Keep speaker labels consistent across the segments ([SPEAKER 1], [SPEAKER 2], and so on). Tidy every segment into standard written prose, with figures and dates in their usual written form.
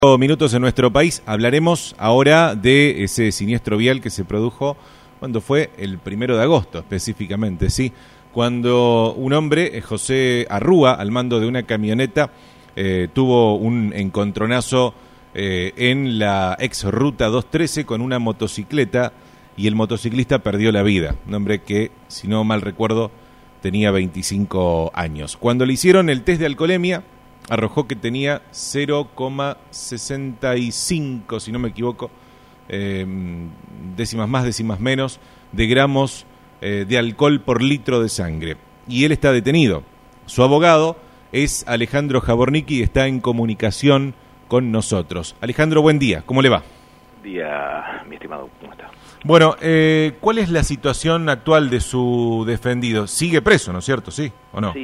[SPEAKER 1] Minutos en nuestro país. Hablaremos ahora de ese siniestro vial que se produjo cuando fue el 1 de agosto específicamente, ¿sí? Cuando un hombre, José Arrúa, al mando de una camioneta, tuvo un encontronazo en la ex ruta 213 con una motocicleta y el motociclista perdió la vida. Un hombre que, si no mal recuerdo, tenía 25 años. Cuando le hicieron el test de alcoholemia, arrojó que tenía 0,65, si no me equivoco, décimas más, décimas menos, de gramos de alcohol por litro de sangre. Y él está detenido. Su abogado es Alejandro Jabornicki y está en comunicación con nosotros. Alejandro, buen día. ¿Cómo le va?
[SPEAKER 2] Buen día, mi estimado. ¿Cómo está?
[SPEAKER 1] Bueno, ¿cuál es la situación actual de su defendido? ¿Sigue preso, no es cierto? ¿Sí o no?
[SPEAKER 2] Sí,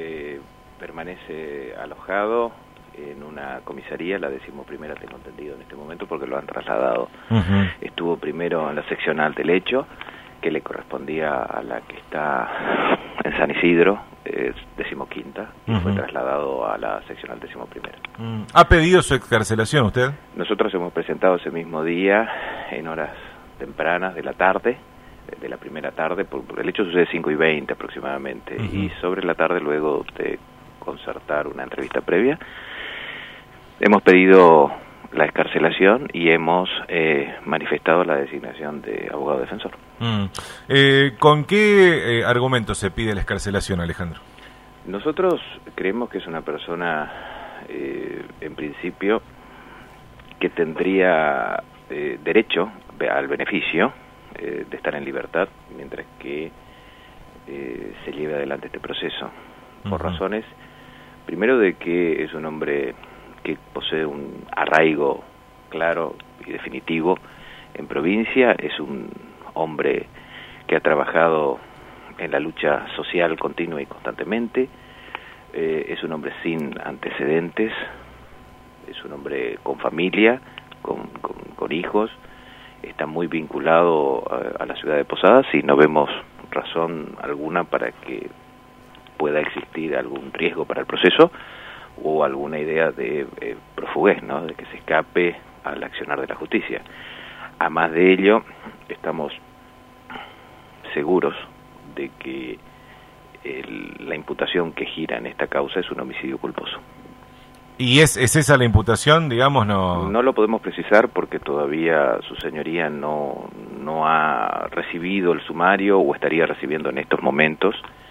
[SPEAKER 2] permanece alojado en una comisaría, la 11ª tengo entendido en este momento, porque lo han trasladado. Estuvo primero en la seccional del hecho, que le correspondía a la que está en San Isidro, 15ª, y fue trasladado a la seccional 11ª.
[SPEAKER 1] ¿Ha pedido su excarcelación usted?
[SPEAKER 2] Nosotros hemos presentado ese mismo día, en horas tempranas de la tarde, de la primera tarde, porque el hecho sucede 5:20 aproximadamente, y sobre la tarde, luego de concertar una entrevista previa, hemos pedido la excarcelación y hemos manifestado la designación de abogado defensor.
[SPEAKER 1] ¿Con qué argumentos se pide la excarcelación, Alejandro?
[SPEAKER 2] Nosotros creemos que es una persona, en principio, que tendría derecho al beneficio de estar en libertad mientras que se lleve adelante este proceso, por razones, primero, de que es un hombre que posee un arraigo claro y definitivo en provincia, es un hombre que ha trabajado en la lucha social continua y constantemente, es un hombre sin antecedentes, es un hombre con familia, con hijos, está muy vinculado a la ciudad de Posadas y no vemos razón alguna para que pueda existir algún riesgo para el proceso o alguna idea de profuguez, ¿no?, de que se escape al accionar de la justicia. A más de ello, estamos seguros de que la imputación que gira en esta causa es un homicidio culposo.
[SPEAKER 1] ¿Y es esa la imputación, digamos?
[SPEAKER 2] No lo podemos precisar porque todavía su señoría no ha recibido el sumario o estaría recibiendo en estos momentos,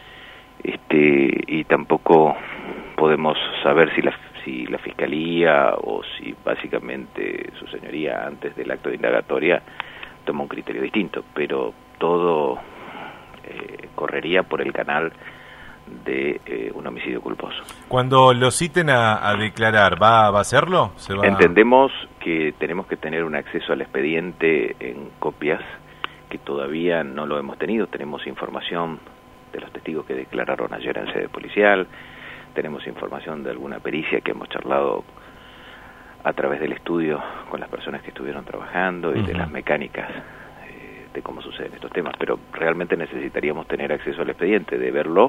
[SPEAKER 2] y tampoco podemos saber si la fiscalía o si básicamente su señoría antes del acto de indagatoria toma un criterio distinto, pero todo correría por el canal de un homicidio culposo.
[SPEAKER 1] Cuando lo citen a declarar, ¿va a hacerlo?
[SPEAKER 2] Entendemos que tenemos que tener un acceso al expediente en copias, que todavía no lo hemos tenido. Tenemos información de los testigos que declararon ayer en sede policial, tenemos información de alguna pericia que hemos charlado a través del estudio con las personas que estuvieron trabajando y de las mecánicas de cómo suceden estos temas, pero realmente necesitaríamos tener acceso al expediente, de verlo.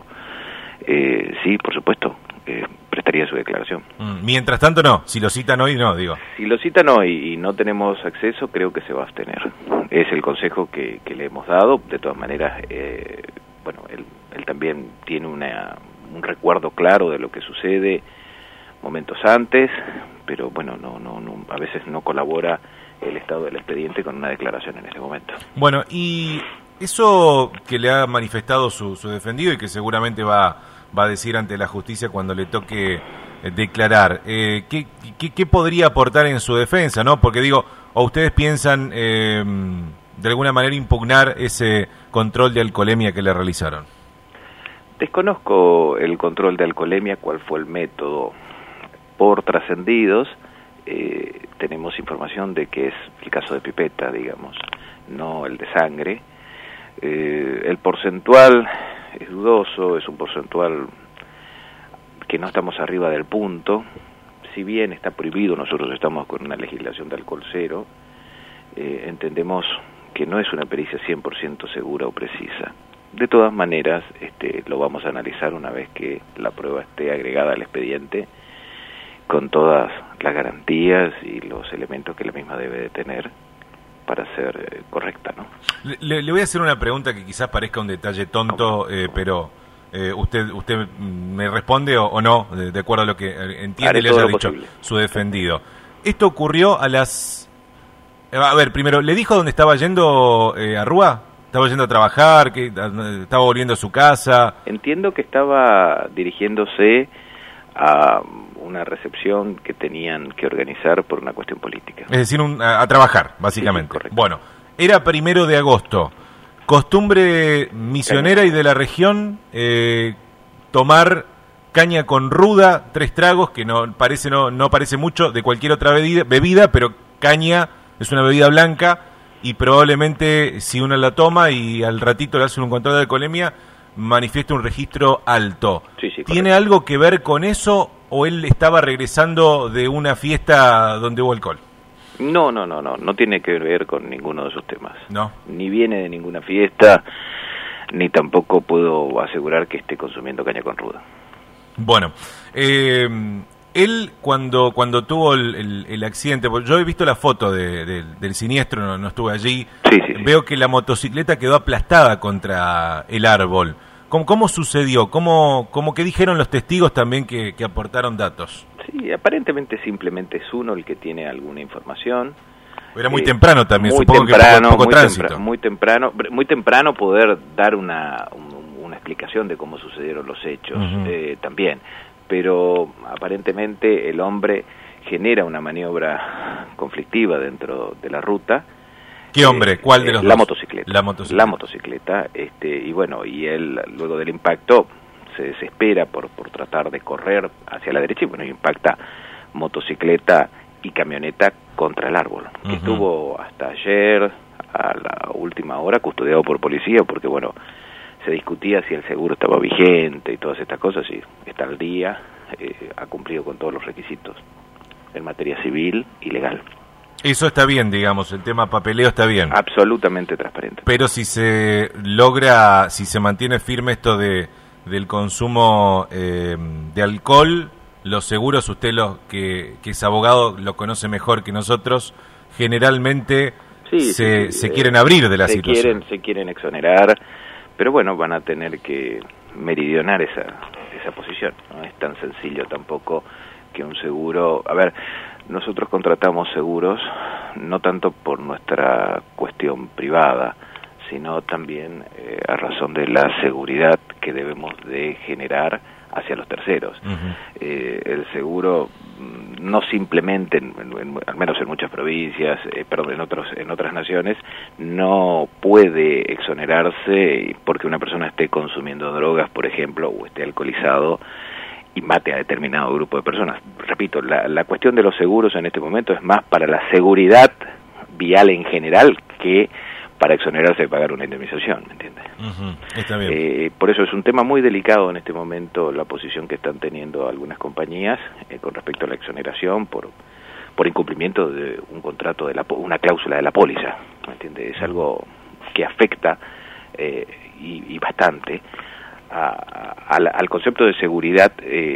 [SPEAKER 2] Sí, por supuesto, prestaría su declaración.
[SPEAKER 1] Mientras tanto no, si lo citan hoy no, digo.
[SPEAKER 2] Si lo citan hoy y no tenemos acceso, creo que se va a abstener. Es el consejo que le hemos dado. De todas maneras, bueno, él también tiene un recuerdo claro de lo que sucede momentos antes, pero bueno, a veces no colabora el estado del expediente con una declaración en este momento.
[SPEAKER 1] Bueno, y eso que le ha manifestado su defendido y que seguramente va a decir ante la justicia cuando le toque declarar, ¿qué podría aportar en su defensa, no? Porque digo, ¿o ustedes piensan de alguna manera impugnar ese control de alcoholemia que le realizaron?
[SPEAKER 2] Desconozco el control de alcoholemia, cuál fue el método. Por trascendidos, tenemos información de que es el caso de pipeta, digamos, no el de sangre. El porcentual es dudoso, es un porcentual que no estamos arriba del punto. Si bien está prohibido, nosotros estamos con una legislación de alcohol cero, entendemos que no es una pericia 100% segura o precisa. De todas maneras, lo vamos a analizar una vez que la prueba esté agregada al expediente con todas las garantías y los elementos que la misma debe de tener para ser correcta, ¿no?
[SPEAKER 1] Le voy a hacer una pregunta que quizás parezca un detalle tonto, pero usted me responde o no, de acuerdo a lo que entiende y le haya dicho su defendido. Esto ocurrió a las... A ver, primero, ¿le dijo dónde estaba yendo Arrúa? ¿Estaba yendo a trabajar? ¿Que estaba volviendo a su casa?
[SPEAKER 2] Entiendo que estaba dirigiéndose a una recepción que tenían que organizar por una cuestión política.
[SPEAKER 1] Es decir, a trabajar, básicamente.
[SPEAKER 2] Sí, correcto.
[SPEAKER 1] Bueno, era 1 de agosto. Costumbre misionera y de la región, tomar caña con ruda, 3 tragos, que no parece mucho de cualquier otra bebida, pero caña es una bebida blanca y probablemente si uno la toma y al ratito le hacen un control de alcoholemia, manifiesta un registro alto.
[SPEAKER 2] Sí,
[SPEAKER 1] ¿Tiene algo que ver con eso o él estaba regresando de una fiesta donde hubo alcohol?
[SPEAKER 2] No tiene que ver con ninguno de esos temas.
[SPEAKER 1] No.
[SPEAKER 2] Ni viene de ninguna fiesta, ni tampoco puedo asegurar que esté consumiendo caña con ruda.
[SPEAKER 1] Bueno, él cuando tuvo el accidente, porque yo he visto la foto del siniestro, no estuve allí,
[SPEAKER 2] sí.
[SPEAKER 1] Veo que la motocicleta quedó aplastada contra el árbol. ¿Cómo sucedió? ¿Cómo que dijeron los testigos también que aportaron datos?
[SPEAKER 2] Sí, aparentemente simplemente es uno el que tiene alguna información.
[SPEAKER 1] Era muy temprano también,
[SPEAKER 2] muy
[SPEAKER 1] supongo
[SPEAKER 2] temprano,
[SPEAKER 1] que poco tránsito.
[SPEAKER 2] Muy temprano poder dar una explicación de cómo sucedieron los hechos, también. Pero aparentemente el hombre genera una maniobra conflictiva dentro de la ruta.
[SPEAKER 1] ¿Qué hombre? ¿Cuál de los dos?
[SPEAKER 2] La motocicleta, y bueno, y él luego del impacto se desespera por tratar de correr hacia la derecha y bueno, impacta motocicleta y camioneta contra el árbol, que estuvo hasta ayer a la última hora custodiado por policía porque bueno, se discutía si el seguro estaba vigente y todas estas cosas, y está al día, ha cumplido con todos los requisitos en materia civil y legal.
[SPEAKER 1] Eso está bien, digamos, el tema papeleo está bien.
[SPEAKER 2] Absolutamente transparente.
[SPEAKER 1] Pero si se mantiene firme esto del consumo de alcohol, los seguros, usted que es abogado lo conoce mejor que nosotros, generalmente se quieren abrir de la situación.
[SPEAKER 2] Se quieren exonerar, pero bueno, van a tener que meridionar esa posición. No es tan sencillo tampoco que un seguro... A ver, nosotros contratamos seguros no tanto por nuestra cuestión privada, sino también a razón de la seguridad que debemos de generar hacia los terceros. El seguro no simplemente, al menos en muchas provincias, en otras naciones, no puede exonerarse porque una persona esté consumiendo drogas, por ejemplo, o esté alcoholizado y mate a determinado grupo de personas. Repito, la cuestión de los seguros en este momento es más para la seguridad vial en general que para exonerarse de pagar una indemnización, ¿me entiendes?
[SPEAKER 1] Está bien.
[SPEAKER 2] Por eso es un tema muy delicado en este momento la posición que están teniendo algunas compañías con respecto a la exoneración por incumplimiento de un contrato, una cláusula de la póliza, ¿me entiendes? Es algo que afecta y bastante al concepto de seguridad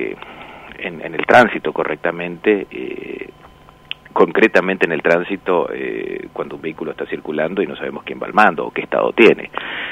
[SPEAKER 2] en el tránsito correctamente, concretamente en el tránsito cuando un vehículo está circulando y no sabemos quién va al mando o qué estado tiene.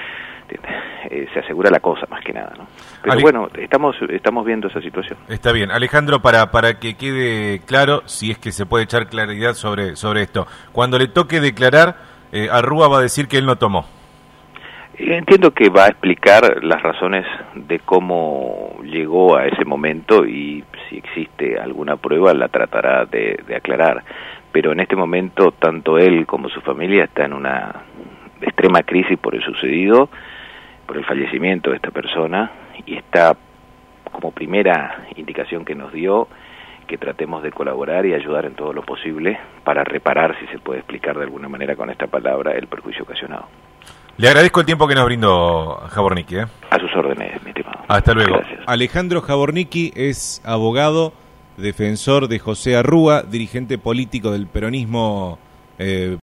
[SPEAKER 2] Se asegura la cosa más que nada, ¿no? Pero bueno, estamos viendo esa situación.
[SPEAKER 1] Está bien. Alejandro, para que quede claro, si es que se puede echar claridad sobre esto, cuando le toque declarar, Arrúa va a decir que él no tomó.
[SPEAKER 2] Entiendo que va a explicar las razones de cómo llegó a ese momento y si existe alguna prueba la tratará de aclarar. Pero en este momento tanto él como su familia está en una extrema crisis por el sucedido, por el fallecimiento de esta persona, y está como primera indicación que nos dio que tratemos de colaborar y ayudar en todo lo posible para reparar, si se puede explicar de alguna manera con esta palabra, el perjuicio ocasionado.
[SPEAKER 1] Le agradezco el tiempo que nos brindó Jabornicki.
[SPEAKER 2] A sus órdenes, mi estimado.
[SPEAKER 1] Hasta luego.
[SPEAKER 2] Gracias.
[SPEAKER 1] Alejandro Jabornicki es abogado, defensor de José Arrúa, dirigente político del peronismo